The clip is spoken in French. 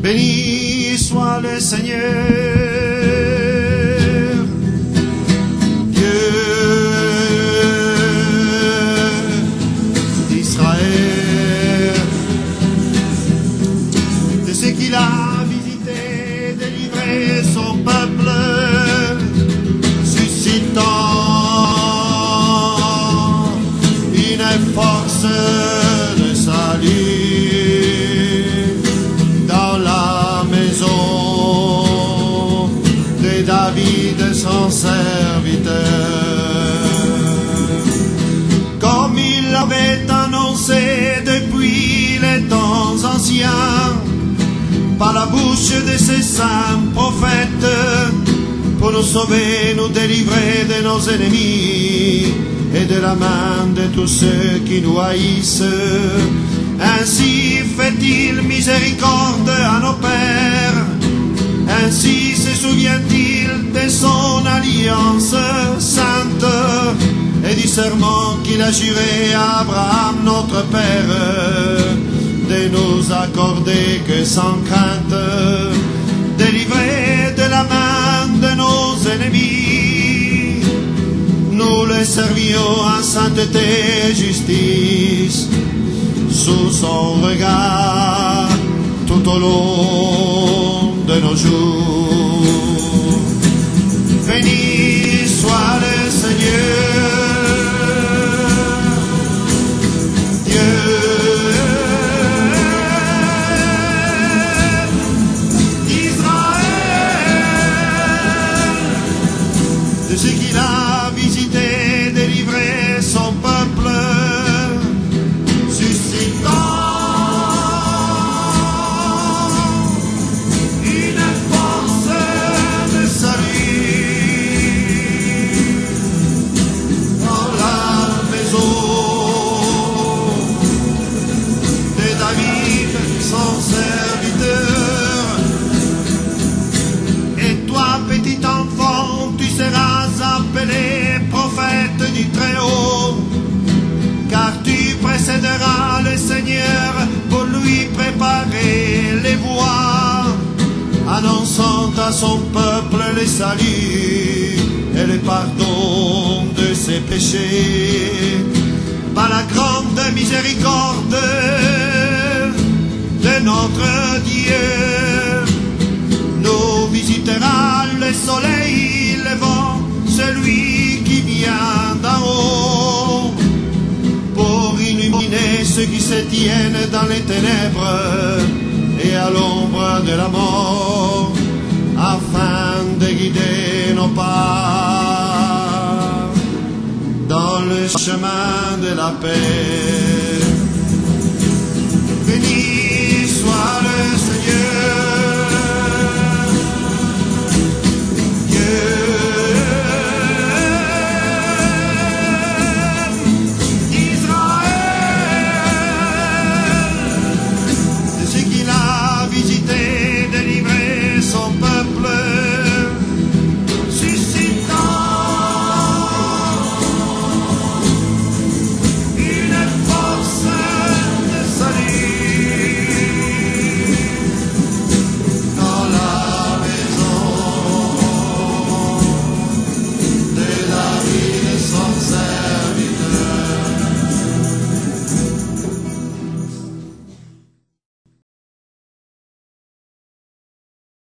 Béni soit le Seigneur, Dieu d'Israël, de ce qu'il a visité, délivré son peuple, suscitant une force de salut. David, son serviteur, comme il l'avait annoncé depuis les temps anciens, par la bouche de ses saints prophètes, pour nous sauver, nous délivrer de nos ennemis et de la main de tous ceux qui nous haïssent. Ainsi fait-il miséricorde à nos pères. Ainsi se souvient-il de son alliance sainte et du serment qu'il a juré à Abraham notre Père, de nous accorder que sans crainte, délivrés de la main de nos ennemis, nous les servions en sainteté et justice, sous son regard tout au long de nos jours. Béni soit le Seigneur, Dieu d'Israël, de ce qu'il a visité, délivré son peuple, suscitant son serviteur. Et toi, petit enfant, tu seras appelé prophète du Très-Haut, car tu précéderas le Seigneur pour lui préparer les voies, annonçant à son peuple le salut et le pardon de ses péchés. Par la grande miséricorde de notre Dieu, nous visitera le soleil levant, celui qui vient d'en haut, pour illuminer ceux qui se tiennent dans les ténèbres et à l'ombre de la mort, afin de guider nos pas dans le chemin de la paix. Béni soit le